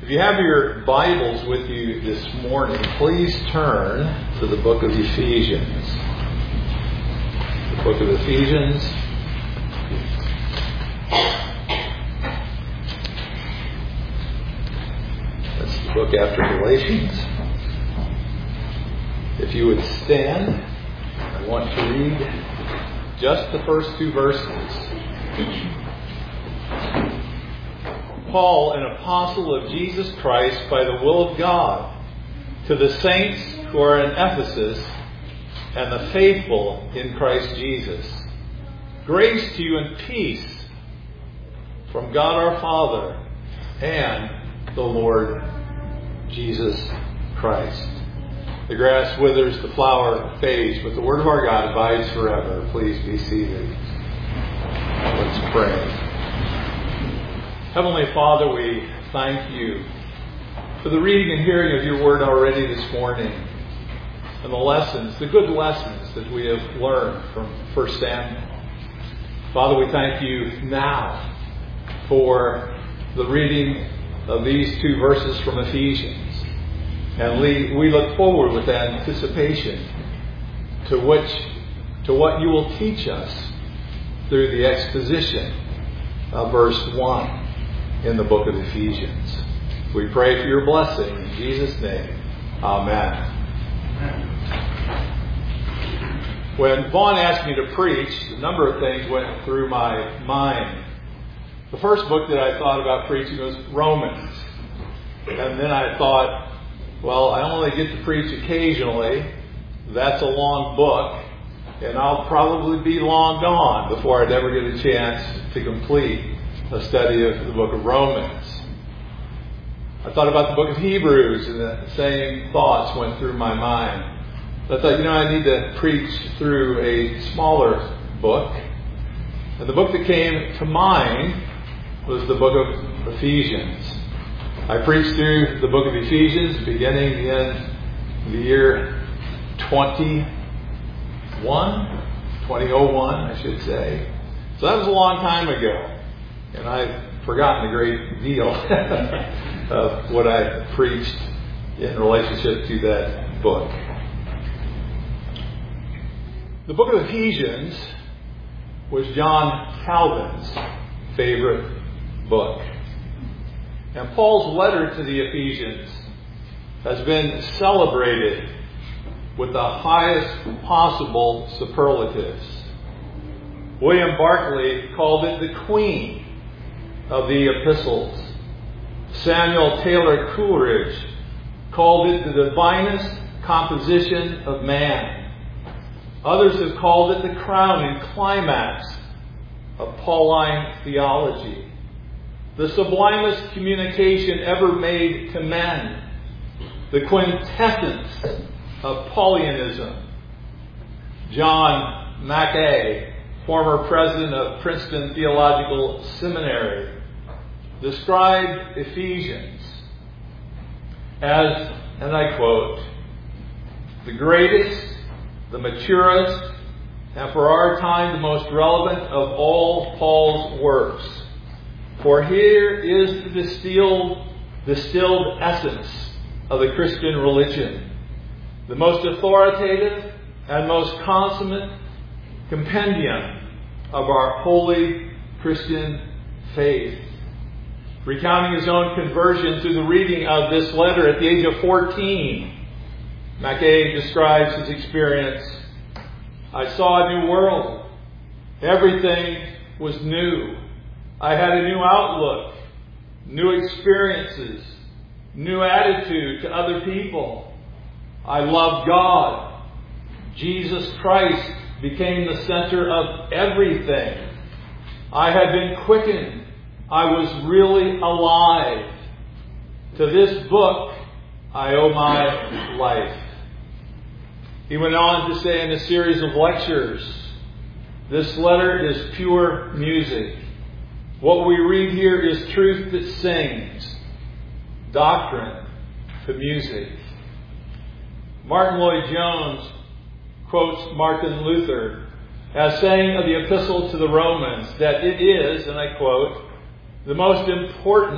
If you have your Bibles with you this morning, please turn to the book of Ephesians. The book of Ephesians. That's the book after Galatians. If you would stand, I want to read just the first two verses. Paul, an apostle of Jesus Christ by the will of God, to the saints who are in Ephesus and the faithful in Christ Jesus. Grace to you and peace from God our Father and the Lord Jesus Christ. The grass withers, the flower fades, but the word of our God abides forever. Please be seated. Let's pray. Heavenly Father, we thank you for the reading and hearing of your word already this morning and the lessons, the good lessons that we have learned from 1 Samuel. Father, we thank you now for the reading of these two verses from Ephesians. And we look forward with anticipation to what you will teach us through the exposition of verse 1 in the book of Ephesians. We pray for your blessing in Jesus' name. Amen. When Vaughn asked me to preach, a number of things went through my mind. The first book that I thought about preaching was Romans. And then I thought, well, I only get to preach occasionally. That's a long book. And I'll probably be long gone before I'd ever get a chance to complete a study of the book of Romans. I thought about the book of Hebrews, and the same thoughts went through my mind. I thought, I need to preach through a smaller book. And the book that came to mind was the book of Ephesians. I preached through the book of Ephesians beginning in the year 2001, I should say. So that was a long time ago. And I've forgotten a great deal of what I preached in relationship to that book. The book of Ephesians was John Calvin's favorite book. And Paul's letter to the Ephesians has been celebrated with the highest possible superlatives. William Barclay called it the queen of the epistles. Samuel Taylor Coleridge called it the divinest composition of man. Others have called it the crowning climax of Pauline theology, the sublimest communication ever made to men, the quintessence of Paulianism. John Mackay, former president of Princeton Theological Seminary, described Ephesians as, and I quote, the greatest, the maturest, and for our time the most relevant of all Paul's works. For here is the distilled essence of the Christian religion, the most authoritative and most consummate compendium of our holy Christian faith. Recounting his own conversion through the reading of this letter at the age of 14, Mackay describes his experience. I saw a new world. Everything was new. I had a new outlook, new experiences, new attitude to other people. I loved God. Jesus Christ became the center of everything. I had been quickened. I was really alive. To this book, I owe my life. He went on to say in a series of lectures, this letter is pure music. What we read here is truth that sings, doctrine to music. Martin Lloyd-Jones quotes Martin Luther as saying of the epistle to the Romans that it is, and I quote, the most important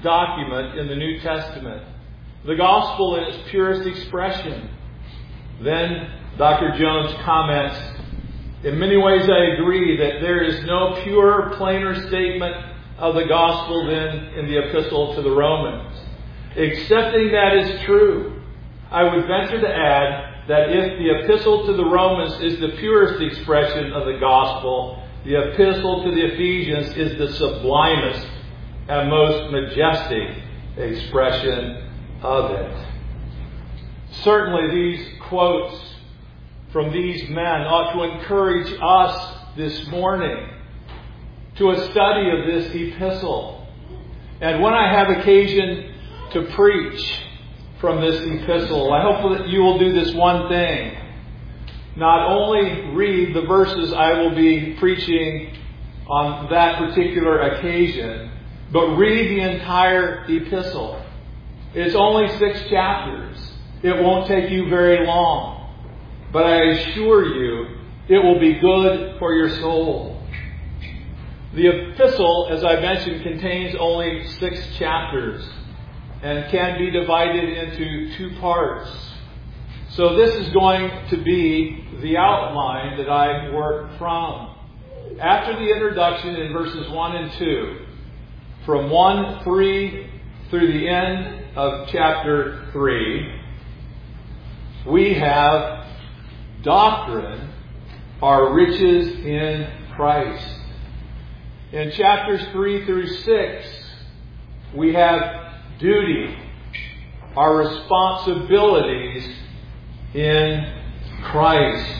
document in the New Testament. The gospel in its purest expression. Then Dr. Jones comments, in many ways I agree that there is no purer, plainer statement of the gospel than in the epistle to the Romans. Accepting that is true, I would venture to add that if the epistle to the Romans is the purest expression of the gospel, the epistle to the Ephesians is the sublimest and most majestic expression of it. Certainly these quotes from these men ought to encourage us this morning to a study of this epistle. And when I have occasion to preach from this epistle, I hope that you will do this one thing. Not only read the verses I will be preaching on that particular occasion, but read the entire epistle. It's only 6 chapters. It won't take you very long. But I assure you, it will be good for your soul. The epistle, as I mentioned, contains only 6 chapters and can be divided into 2 parts. So this is going to be the outline that I work from. After the introduction in verses 1 and 2, from 1:3 through the end of chapter 3, we have doctrine, our riches in Christ. In chapters 3 through 6, we have duty, our responsibilities in Christ.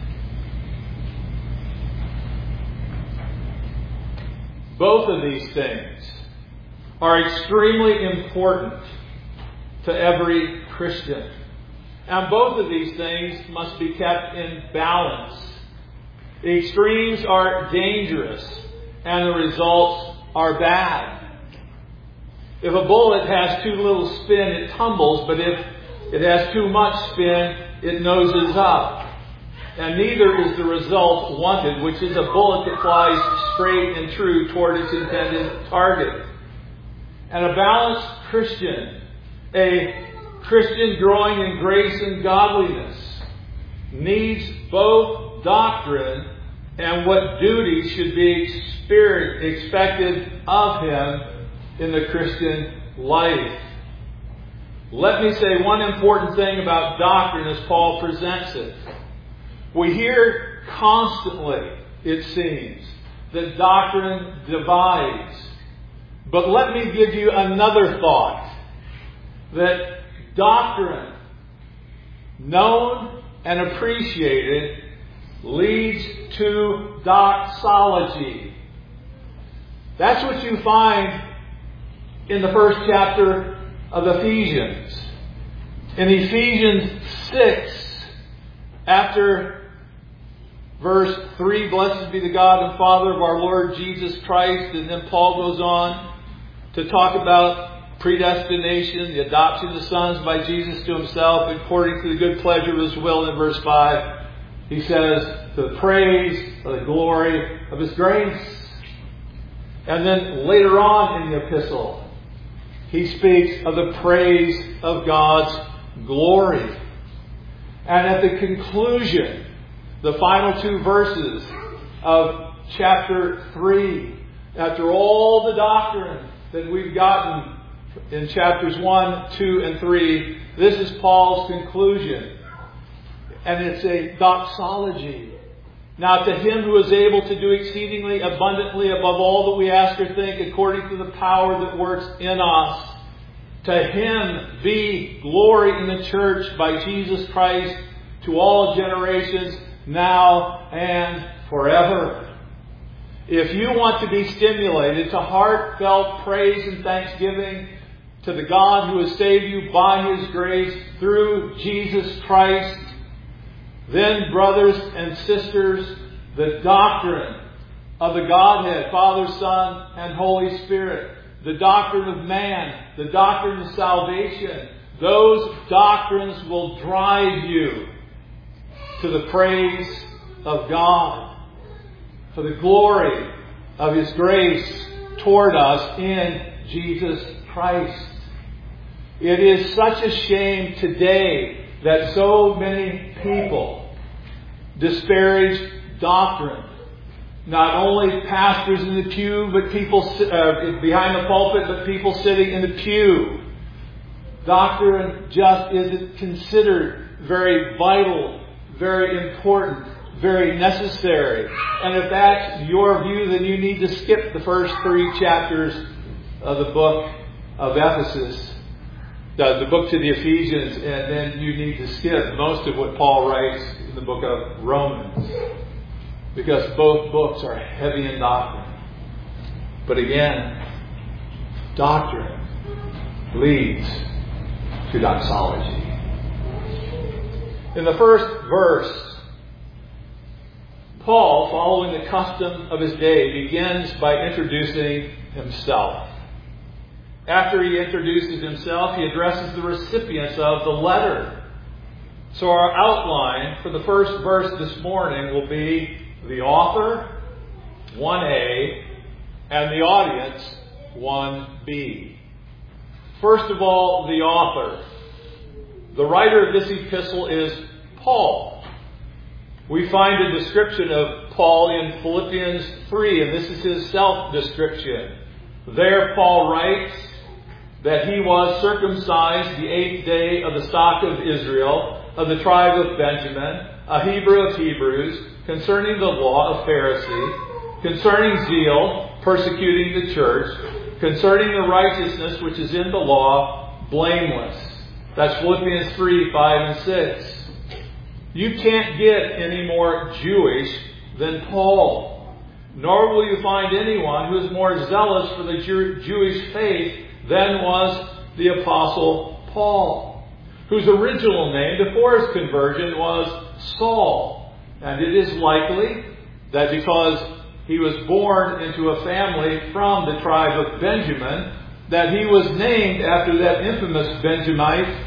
Both of these things are extremely important to every Christian. And both of these things must be kept in balance. The extremes are dangerous and the results are bad. If a bullet has too little spin, it tumbles, but if it has too much spin, it noses up. And neither is the result wanted, which is a bullet that flies straight and true toward its intended target. And a balanced Christian, a Christian growing in grace and godliness, needs both doctrine and what duty should be expected of him in the Christian life. Let me say one important thing about doctrine as Paul presents it. We hear constantly, it seems, that doctrine divides. But let me give you another thought. That doctrine, known and appreciated, leads to doxology. That's what you find in the first chapter of Ephesians. In Ephesians 6, after verse 3, blessed be the God and Father of our Lord Jesus Christ. And then Paul goes on to talk about predestination, the adoption of the sons by Jesus to himself, according to the good pleasure of his will. In verse 5, he says, to the praise of the glory of his grace. And then later on in the epistle, he speaks of the praise of God's glory. And at the conclusion, the final 2 verses of chapter 3, after all the doctrine that we've gotten in chapters 1, 2, and 3, this is Paul's conclusion. And it's a doxology. Now to him who is able to do exceedingly abundantly above all that we ask or think, according to the power that works in us, to him be glory in the church by Jesus Christ to all generations, now and forever. If you want to be stimulated to heartfelt praise and thanksgiving to the God who has saved you by his grace through Jesus Christ, then, brothers and sisters, the doctrine of the Godhead, Father, Son, and Holy Spirit, the doctrine of man, the doctrine of salvation, those doctrines will drive you to the praise of God, for the glory of his grace toward us in Jesus Christ. It is such a shame today that so many people disparage doctrine. Not only pastors in the pew, but people behind the pulpit, but people sitting in the pew. Doctrine just isn't considered very vital, very important, very necessary. And if that's your view, then you need to skip the first 3 chapters of the book of Ephesus, the book to the Ephesians, and then you need to skip most of what Paul writes in the book of Romans. Because both books are heavy in doctrine. But again, doctrine leads to doxology. In the first verse, Paul, following the custom of his day, begins by introducing himself. After he introduces himself, he addresses the recipients of the letter. So our outline for the first verse this morning will be the author, 1a, and the audience, 1b. First of all, the author. The writer of this epistle is Paul. We find a description of Paul in Philippians 3, and this is his self-description. There Paul writes that he was circumcised the 8th day of the stock of Israel, of the tribe of Benjamin, a Hebrew of Hebrews, concerning the law of Pharisee, concerning zeal, persecuting the church, concerning the righteousness which is in the law, blameless. That's Philippians 3, 5, and 6. You can't get any more Jewish than Paul. Nor will you find anyone who is more zealous for the Jewish faith than was the Apostle Paul, whose original name before his conversion was Saul. And it is likely that because he was born into a family from the tribe of Benjamin, that he was named after that infamous Benjamite,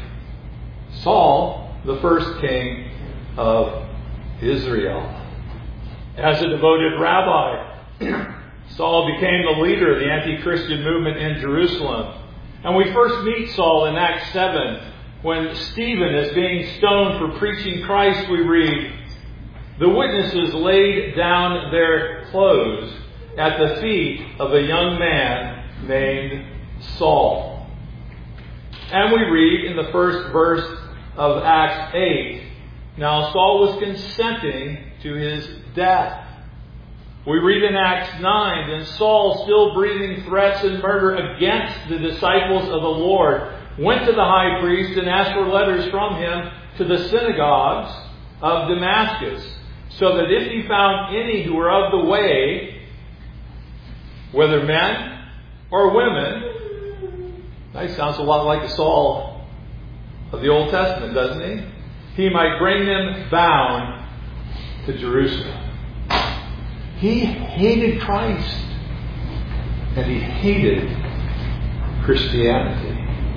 Saul, the first king of Israel. As a devoted rabbi, Saul became the leader of the anti-Christian movement in Jerusalem. And we first meet Saul in Acts 7, when Stephen is being stoned for preaching Christ. We read, "The witnesses laid down their clothes at the feet of a young man named Saul." And we read in the first verse of Acts 8, "Now Saul was consenting to his death." We read in Acts 9, "And Saul, still breathing threats and murder against the disciples of the Lord, went to the high priest and asked for letters from him to the synagogues of Damascus, so that if he found any who were of the way, whether men or women," that sounds a lot like the Saul of the Old Testament, doesn't he? "He might bring them bound to Jerusalem." He hated Christ, and he hated Christianity.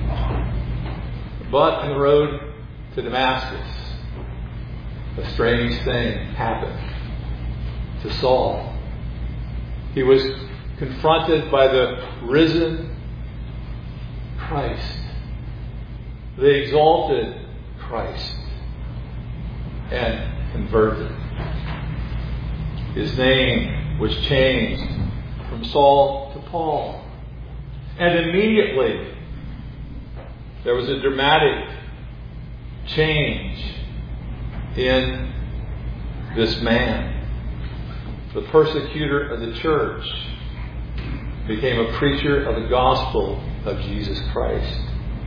But on the road to Damascus, a strange thing happened to Saul. He was confronted by the risen Christ, the exalted Christ, and converted. His name was changed from Saul to Paul. And immediately there was a dramatic change in this man. The persecutor of the church became a preacher of the gospel of Jesus Christ.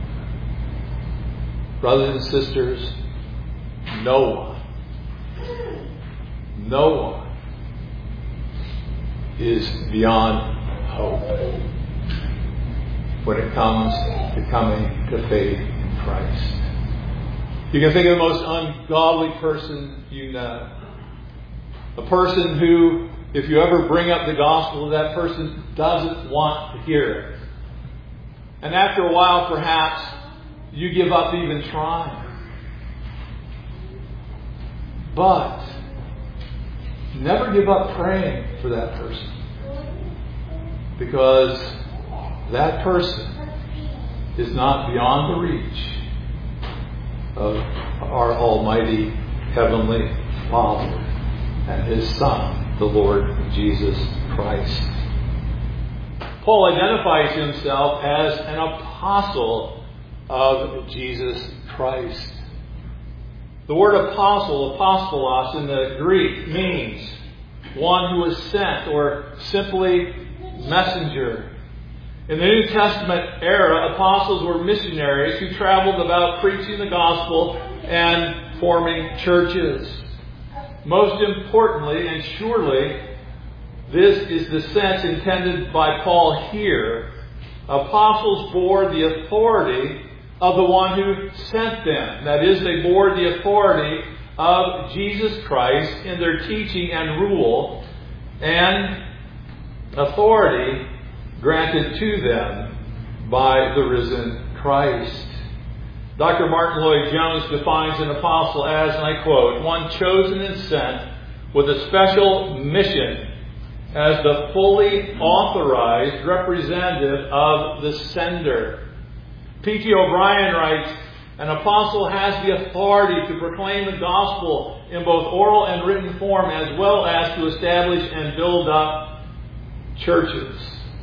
Brothers and sisters, no one is beyond hope when it comes to coming to faith in Christ. You can think of the most ungodly person you know. A person who, if you ever bring up the gospel, that person doesn't want to hear it. And after a while, perhaps, you give up even trying. But never give up praying for that person. Because that person is not beyond the reach of our Almighty Heavenly Father and His Son, the Lord Jesus Christ. Paul identifies himself as an apostle of Jesus Christ. The word apostle, apostolos in the Greek, means one who is sent, or simply messenger. In the New Testament era, apostles were missionaries who traveled about preaching the gospel and forming churches. Most importantly, and surely this is the sense intended by Paul here, apostles bore the authority of the one who sent them. That is, they bore the authority of Jesus Christ in their teaching and rule, and authority granted to them by the risen Christ. Dr. Martin Lloyd-Jones defines an apostle as, and I quote, one chosen and sent with a special mission as the fully authorized representative of the sender. P.T. O'Brien writes, an apostle has the authority to proclaim the gospel in both oral and written form, as well as to establish and build up churches.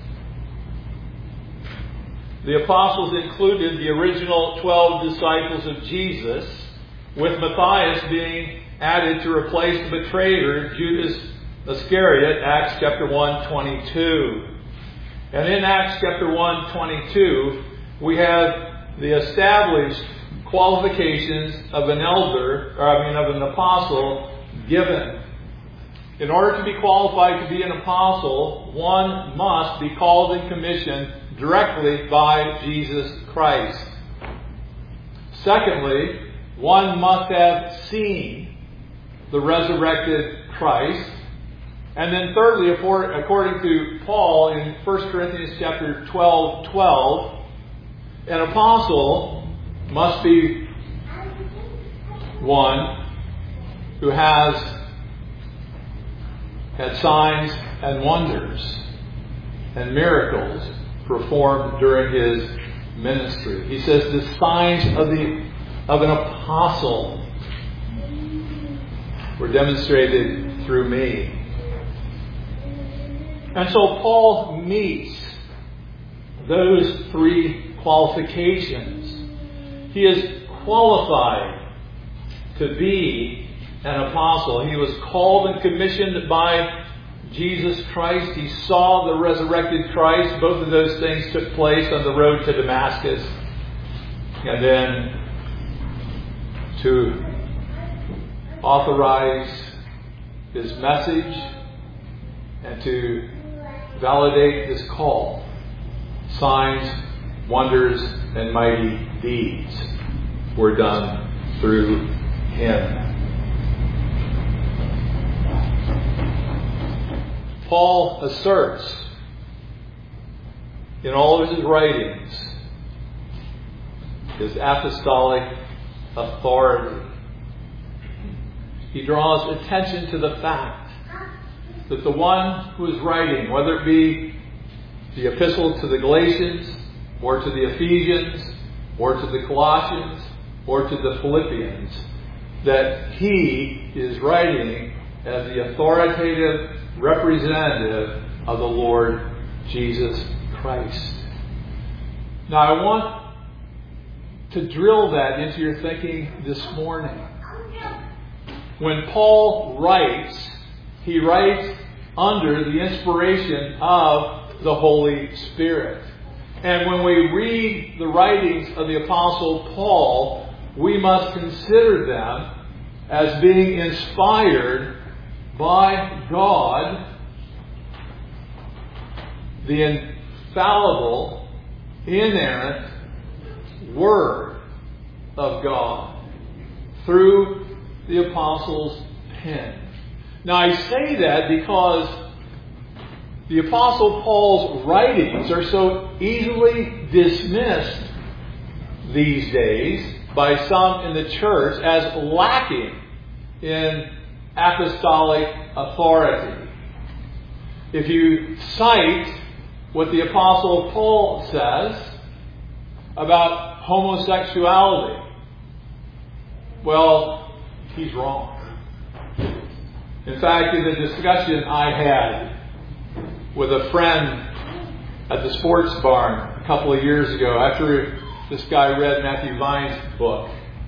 The apostles included the original 12 disciples of Jesus, with Matthias being added to replace the betrayer, Judas Iscariot, Acts chapter 1:22. And in Acts chapter 1:22, we have the established qualifications of an of an apostle given. In order to be qualified to be an apostle, one must be called and commissioned directly by Jesus Christ. Secondly, one must have seen the resurrected Christ. And then thirdly, according to Paul in 1 Corinthians chapter 12:12, an apostle must be one who has had signs and wonders and miracles performed during his ministry. He says the signs of an apostle were demonstrated through me. And so Paul meets those three qualifications. He is qualified to be an apostle. He was called and commissioned by Jesus Christ. He saw the resurrected Christ. Both of those things took place on the road to Damascus. And then to authorize his message and to validate his call, signs, wonders, and mighty deeds were done through him. Paul asserts in all of his writings his apostolic authority. He draws attention to the fact that the one who is writing, whether it be the epistle to the Galatians, or to the Ephesians, or to the Colossians, or to the Philippians, that he is writing as the authoritative representative of the Lord Jesus Christ. Now, I want to drill that into your thinking this morning. When Paul writes, he writes under the inspiration of the Holy Spirit. And when we read the writings of the Apostle Paul, we must consider them as being inspired by God, the infallible, inerrant Word of God, through the Apostle's pen. Now, I say that because the Apostle Paul's writings are so easily dismissed these days by some in the church as lacking in apostolic authority. If you cite what the Apostle Paul says, about homosexuality. Well, he's wrong. In fact, in a discussion I had with a friend at the sports barn a couple of years ago, after this guy read Matthew Vine's book,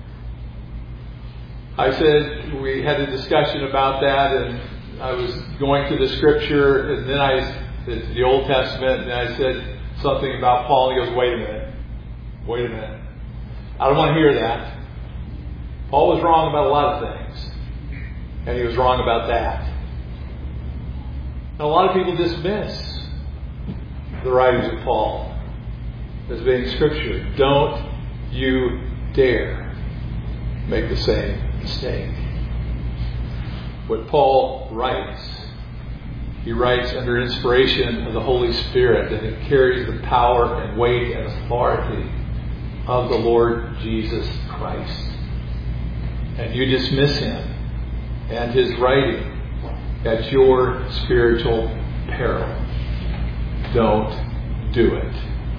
I said, we had a discussion about that, and I was going to the scripture, and then the Old Testament, and I said something about Paul, and he goes, wait a minute. I don't want to hear that. Paul was wrong about a lot of things, and he was wrong about that. And a lot of people dismiss the writings of Paul as being scripture. Don't you dare make the same mistake. What Paul writes, he writes under inspiration of the Holy Spirit, and it carries the power and weight and authority of the Lord Jesus Christ. And you dismiss him and his writing at your spiritual peril. Don't do it.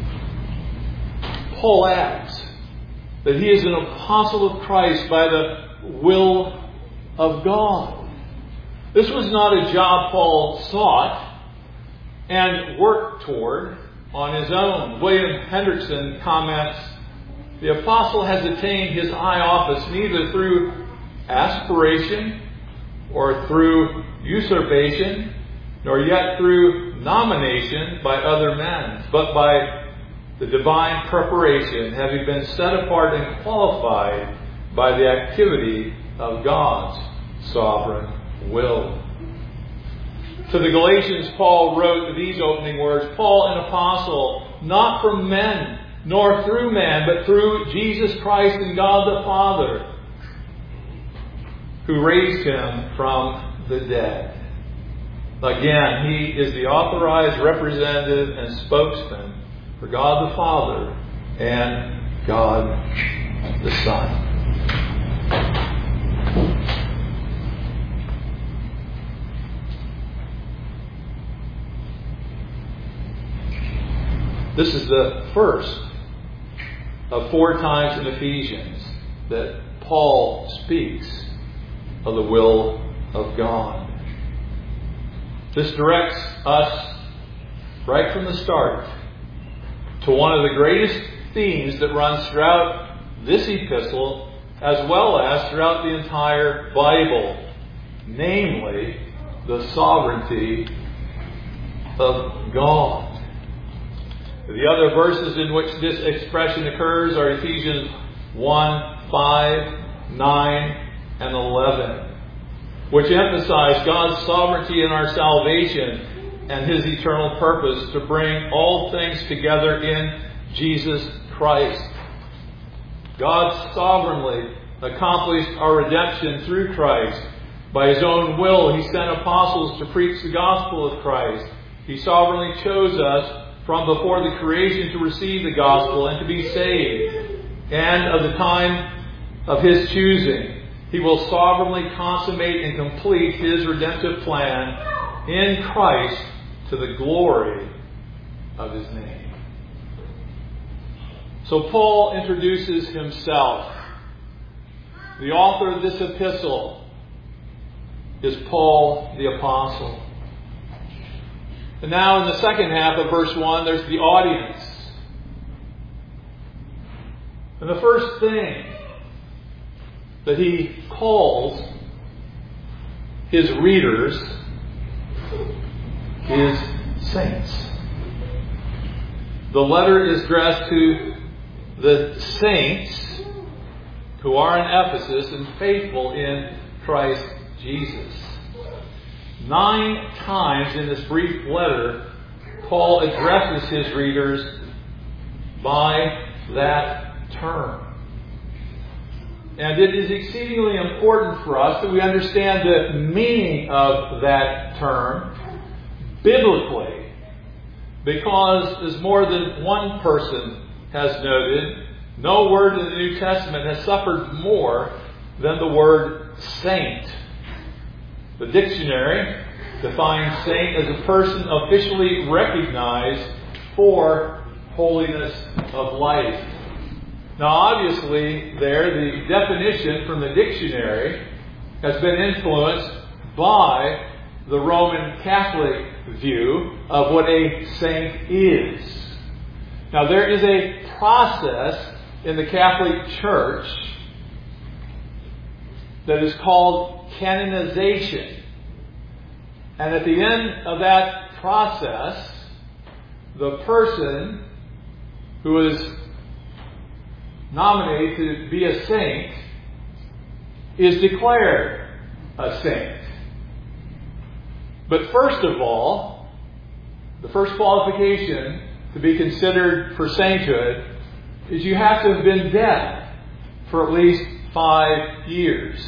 Paul adds that he is an apostle of Christ by the will of God. This was not a job Paul sought and worked toward on his own. William Hendrickson comments, the apostle has attained his high office neither through aspiration or through usurpation, nor yet through nomination by other men, but by the divine preparation, having been set apart and qualified by the activity of God's sovereign will. To the Galatians, Paul wrote these opening words, Paul, an apostle, not from men, nor through man, but through Jesus Christ and God the Father, who raised him from the dead. Again, he is the authorized representative and spokesman for God the Father and God the Son. This is the first of 4 times in Ephesians that Paul speaks of the will of God. This directs us right from the start to one of the greatest themes that runs throughout this epistle as well as throughout the entire Bible, namely the sovereignty of God. The other verses in which this expression occurs are Ephesians 1, 5, 9, and 11, which emphasize God's sovereignty in our salvation and his eternal purpose to bring all things together in Jesus Christ. God sovereignly accomplished our redemption through Christ. By his own will, he sent apostles to preach the gospel of Christ. He sovereignly chose us from before the creation to receive the gospel and to be saved. And of the time of his choosing, he will sovereignly consummate and complete his redemptive plan in Christ to the glory of his name. So Paul introduces himself. The author of this epistle is Paul the Apostle. And now in the second half of verse 1, there's the audience. And the first thing that he calls his readers is saints. The letter is addressed to the saints who are in Ephesus and faithful in Christ Jesus. 9 times in this brief letter, Paul addresses his readers by that term. And it is exceedingly important for us that we understand the meaning of that term biblically, because as more than one person has noted, no word in the New Testament has suffered more than the word saint. The dictionary defines saint as a person officially recognized for holiness of life. Now, obviously, the definition from the dictionary has been influenced by the Roman Catholic view of what a saint is. Now, there is a process in the Catholic Church that is called canonization. And at the end of that process, the person who is nominated to be a saint is declared a saint. But first of all, the first qualification to be considered for sainthood is you have to have been dead for at least 5 years.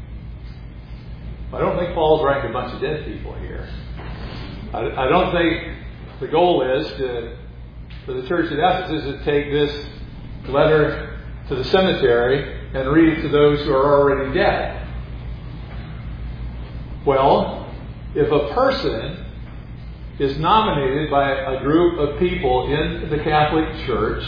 I don't think Paul's writing a bunch of dead people here. I don't think the goal is for the church at Ephesus to take this letter to the cemetery and read it to those who are already dead. Well, if a person is nominated by a group of people in the Catholic Church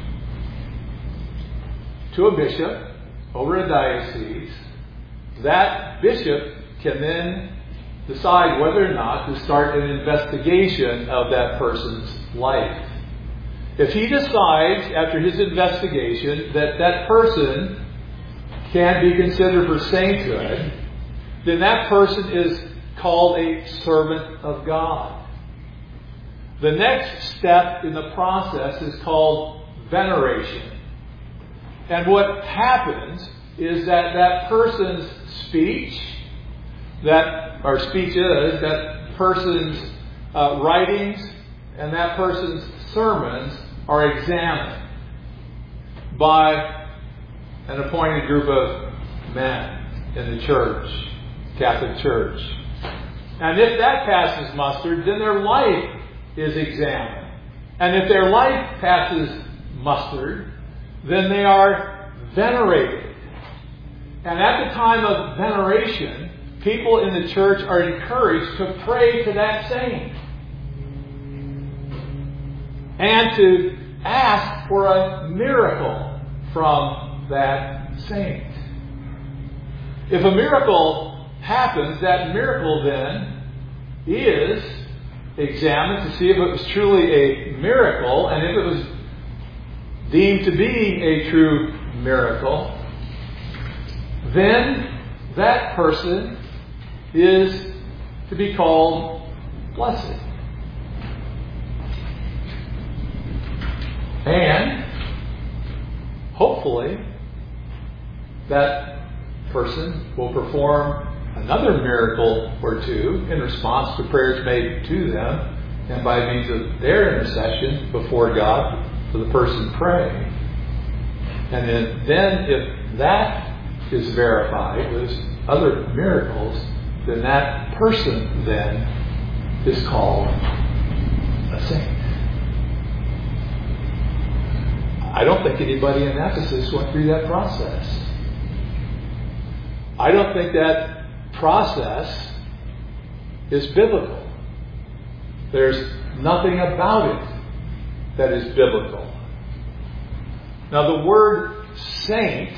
to a bishop over a diocese, that bishop can then decide whether or not to start an investigation of that person's life. If he decides after his investigation that that person can be considered for sainthood, then that person is called a servant of God. The next step in the process is called veneration. And what happens is that that person's speech, that person's writings, and that person's sermons are examined by an appointed group of men in the church, Catholic Church. And if that passes muster, then their life is examined. And if their life passes muster, then they are venerated. And at the time of veneration, people in the church are encouraged to pray to that saint and to ask for a miracle from that saint. If a miracle happens, that miracle then is examined to see if it was truly a miracle, and if it was deemed to be a true miracle, then that person is to be called blessed. And hopefully that person will perform another miracle or two in response to prayers made to them and by means of their intercession before God for the person praying. And then if that is verified with other miracles, then that person then is called a saint. I don't think anybody in Ephesus went through that process. I don't think that process is biblical. There's nothing about it that is biblical. Now, the word saint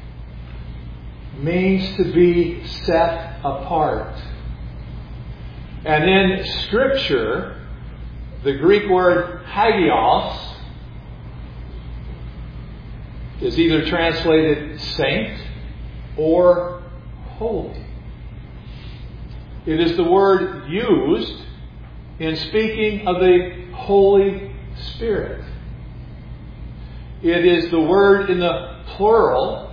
means to be set apart. And in Scripture, the Greek word hagios is either translated saint or holy. It is the word used in speaking of the Holy Spirit. It is the word in the plural,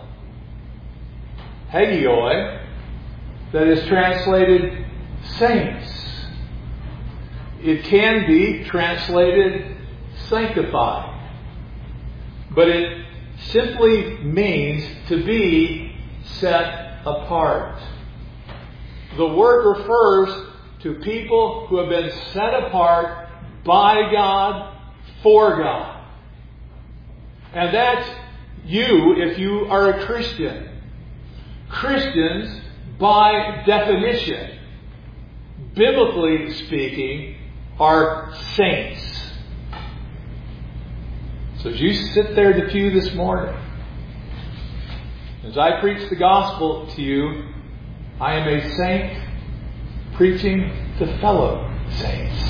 hagioi, that is translated saints. It can be translated sanctified, but it simply means to be set apart. The word refers to people who have been set apart by God, for God. And that's you if you are a Christian. Christians, by definition, biblically speaking, are saints. So as you sit there at the pew this morning, as I preach the gospel to you, I am a saint preaching to fellow saints.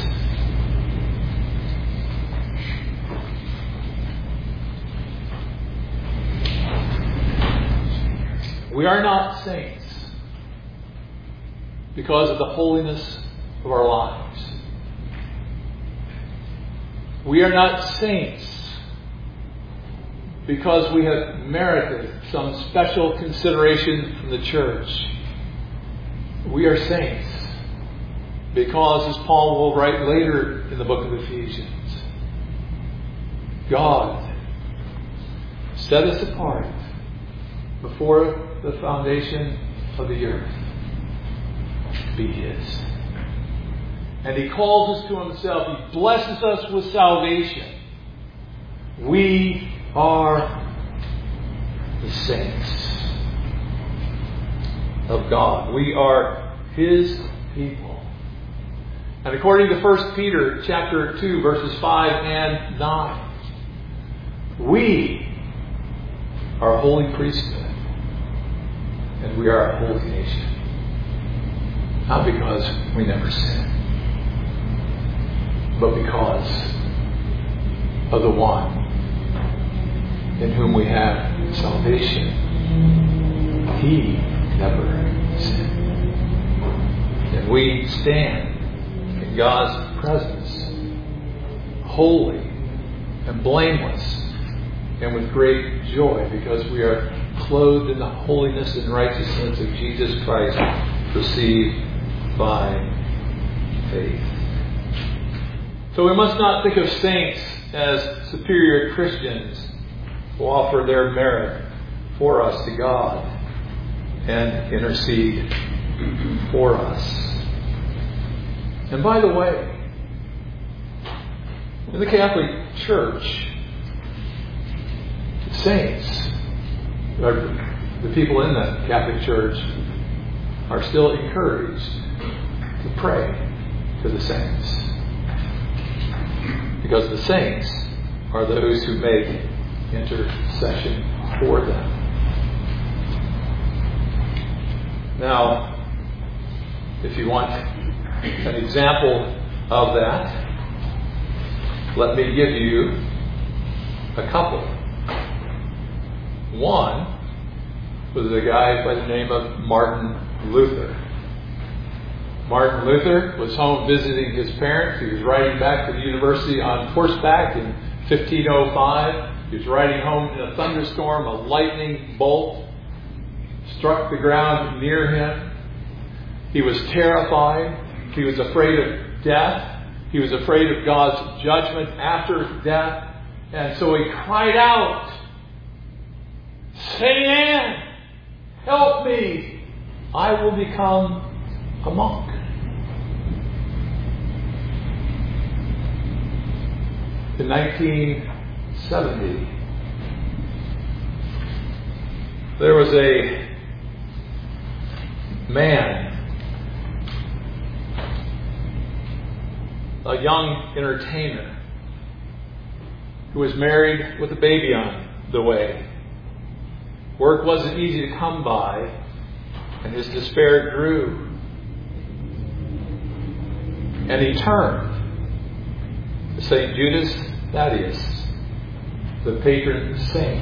We are not saints because of the holiness of our lives. We are not saints because we have merited some special consideration from the church. We are saints because, as Paul will write later in the book of Ephesians, God set us apart before the foundation of the earth to be His. And He calls us to Himself. He blesses us with salvation. We are the saints of God. We are His people. And according to 1 Peter chapter 2, verses 5 and 9, we are a holy priesthood. And we are a holy nation. Not because we never sin, but because of the one in whom we have salvation. He never sinned. And we stand in God's presence, holy and blameless, and with great joy, because we are clothed in the holiness and righteousness of Jesus Christ, received by faith. So we must not think of saints as superior Christians who offer their merit for us to God and intercede for us. And by the way, in the Catholic Church, saints, the people in the Catholic Church, are still encouraged to pray to the saints. Because the saints are those who make intercession for them. Now, if you want an example of that, let me give you a couple. One was a guy by the name of Martin Luther. Martin Luther was home visiting his parents. He was riding back to the university on horseback in 1505. He was riding home in a thunderstorm. A lightning bolt struck the ground near him. He was terrified. He was afraid of death. He was afraid of God's judgment after death. And so he cried out, "Saint Anne, help me! I will become a monk." In 1970, there was a man, a young entertainer, who was married with a baby on the way. Work wasn't easy to come by, and his despair grew. And he turned to St. Judas Thaddeus, the patron saint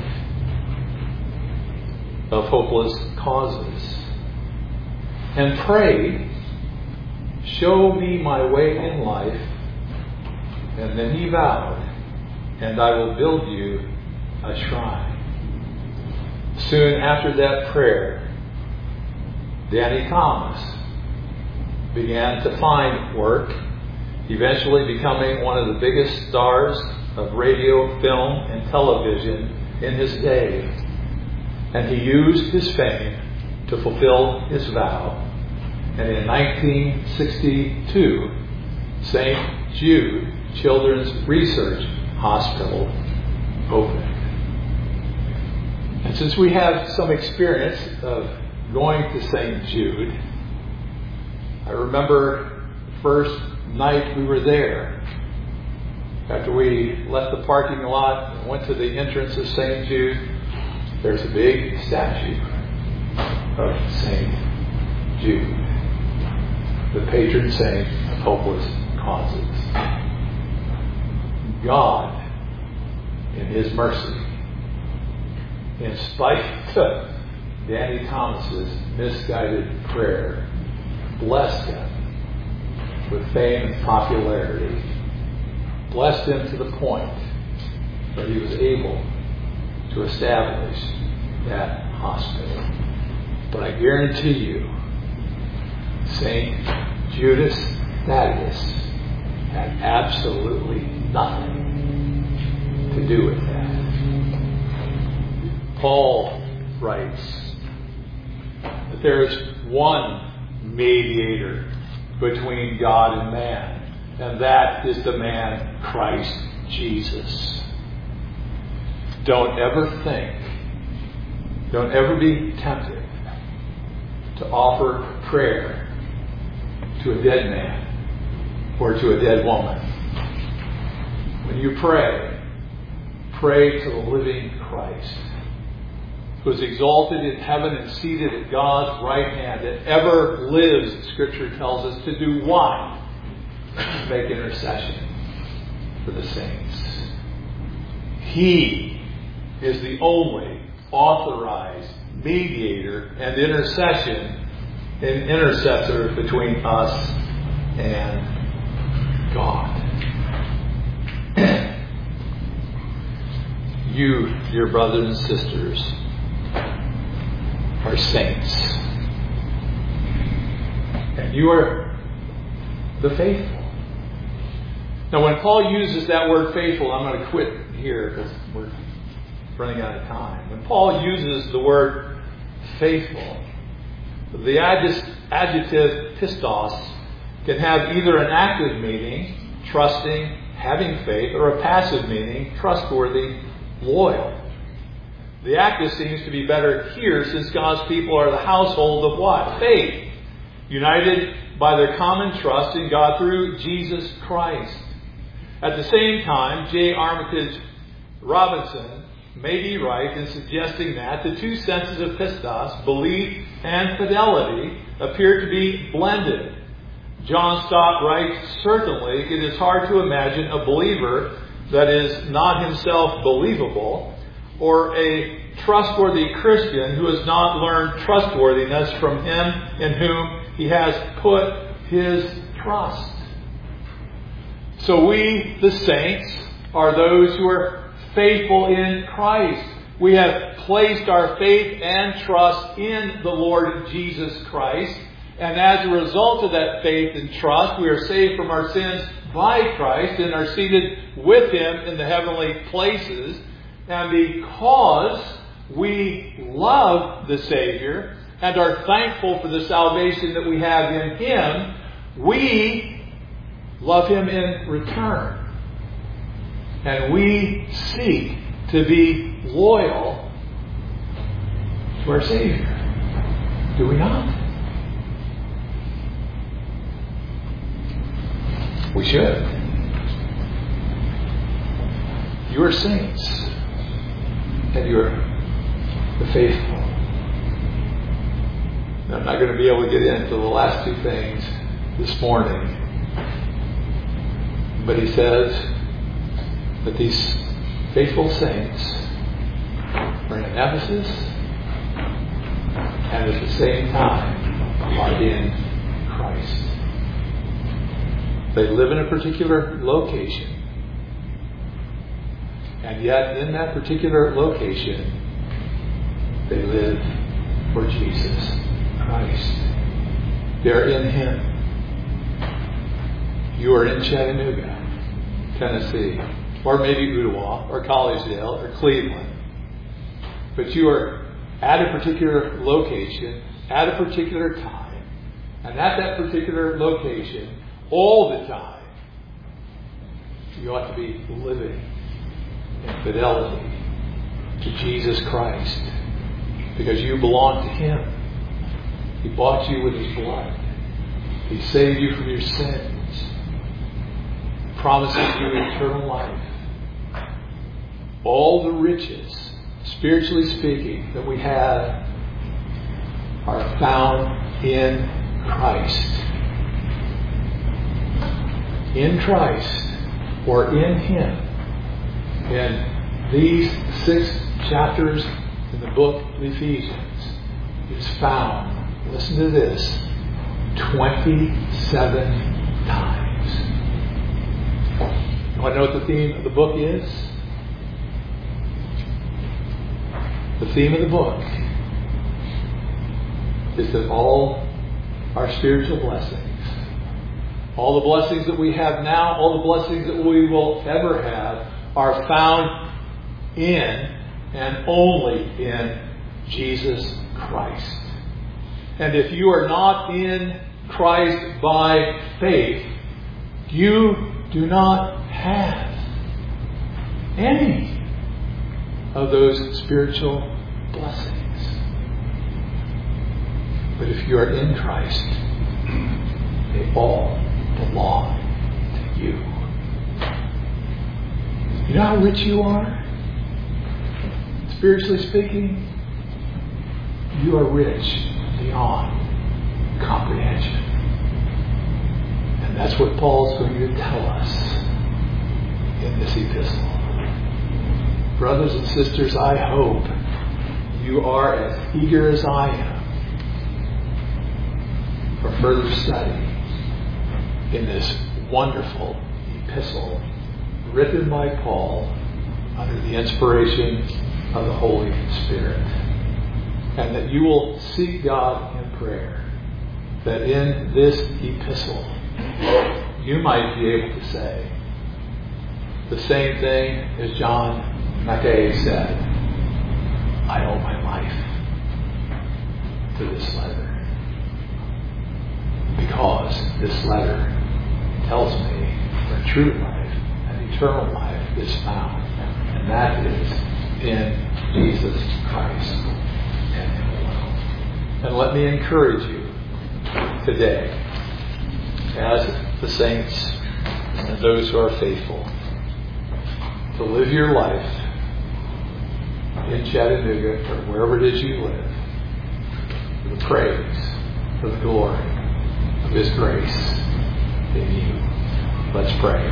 of hopeless causes, and prayed, "Show me my way in life." And then he vowed, "And I will build you a shrine." Soon after that prayer, Danny Thomas began to find work, eventually becoming one of the biggest stars of radio, film, and television in his day. And he used his fame to fulfill his vow. And in 1962, St. Jude Children's Research Hospital opened. And since we have some experience of going to St. Jude, I remember the first night we were there. After we left the parking lot, I went to the entrance of St. Jude. There's a big statue of St. Jude, the patron saint of hopeless causes. God, in His mercy, in spite of Danny Thomas's misguided prayer, blessed him with fame and popularity, blessed him to the point that he was able to establish that hospital. But I guarantee you, St. Judas Thaddeus had absolutely nothing to do with that. Paul writes that there is one mediator between God and man, and that is the man Christ Jesus. Don't ever be tempted to offer prayer to a dead man or to a dead woman. When you pray to the living Christ, who is exalted in heaven and seated at God's right hand, that ever lives, Scripture tells us, to do what? Make intercession for the saints. He is the only authorized mediator and intercessor between us and God. You, dear brothers and sisters, are saints. And you are the faithful. Now, when Paul uses that word faithful, I'm going to quit here because we're running out of time. When Paul uses the word faithful, the adjective pistos can have either an active meaning, trusting, having faith, or a passive meaning, trustworthy, loyal. The active seems to be better here since God's people are the household of what? Faith. United by their common trust in God through Jesus Christ. At the same time, J. Armitage Robinson may be right in suggesting that the two senses of pistos, belief and fidelity, appear to be blended. John Stott writes, certainly it is hard to imagine a believer that is not himself believable, or a trustworthy Christian who has not learned trustworthiness from Him in whom he has put his trust. So we, the saints, are those who are faithful in Christ. We have placed our faith and trust in the Lord Jesus Christ. And as a result of that faith and trust, we are saved from our sins by Christ and are seated with Him in the heavenly places. And because we love the Savior and are thankful for the salvation that we have in Him, we love Him in return. And we seek to be loyal to our Savior. Do we not? We should. You are saints. And you are the faithful. Now, I'm not going to be able to get into the last two things this morning. But he says that these faithful saints are in Ephesus and at the same time are in Christ. They live in a particular location. And yet in that particular location, they live for Jesus Christ. They're in Him. You are in Chattanooga, Tennessee, or maybe Ottawa, or Collegedale, or Cleveland. But you are at a particular location, at a particular time, and at that particular location, all the time, you ought to be living in fidelity to Jesus Christ, because you belong to Him. He bought you with His blood. He saved you from your sins. Promises you eternal life. all the riches, spiritually speaking, that we have are found in Christ. In Christ, or in Him. In these 6 chapters in the book of Ephesians is found, listen to this, 27 times. You want to know what the theme of the book is? The theme of the book is that all our spiritual blessings, all the blessings that we have now, all the blessings that we will ever have, are found in and only in Jesus Christ. And if you are not in Christ by faith, you do not have any of those spiritual blessings. But if you are in Christ, they all belong to you. You know how rich you are? Spiritually speaking, you are rich beyond comprehension. And that's what Paul's going to tell us in this epistle. Brothers and sisters, I hope you are as eager as I am for further study in this wonderful epistle written by Paul under the inspiration of the Holy Spirit. And that you will seek God in prayer, that in this epistle you might be able to say the same thing as John Mackay said: I owe my life to this letter, because this letter tells me where true life and eternal life is found, and that is in Jesus Christ and Him alone. And let me encourage you today, as the saints and those who are faithful, to live your life in Chattanooga or wherever it is you live for the praise, for the glory of His grace in you. Let's pray.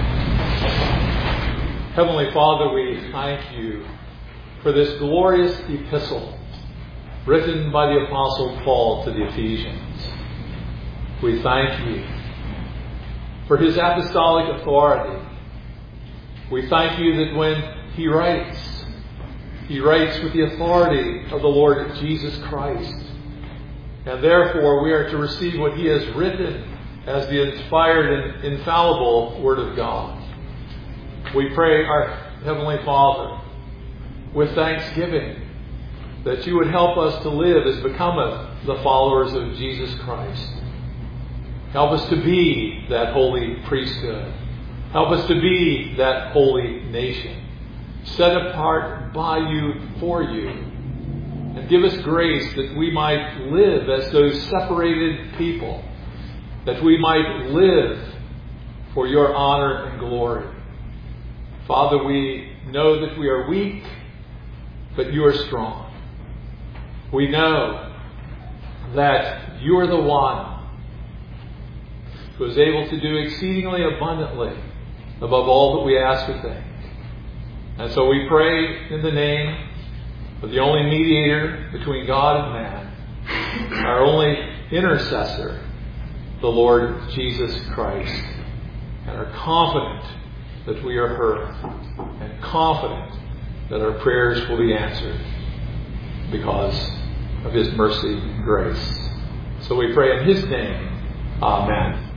Heavenly Father, we thank you for this glorious epistle written by the Apostle Paul to the Ephesians. We thank you for his apostolic authority. We thank you that when he writes with the authority of the Lord Jesus Christ. And therefore we are to receive what he has written as the inspired and infallible Word of God. We pray, our Heavenly Father, with thanksgiving, that you would help us to live as becometh the followers of Jesus Christ. Help us to be that holy priesthood. Help us to be that holy nation, set apart by you, for you. And give us grace that we might live as those separated people, that we might live for your honor and glory. Father, we know that we are weak, but you are strong. We know that you are the one who is able to do exceedingly abundantly above all that we ask or think. And so we pray in the name of the only mediator between God and man, our only intercessor, the Lord Jesus Christ, and are confident that we are heard, and confident that our prayers will be answered because of his mercy and grace. So we pray in his name. Amen.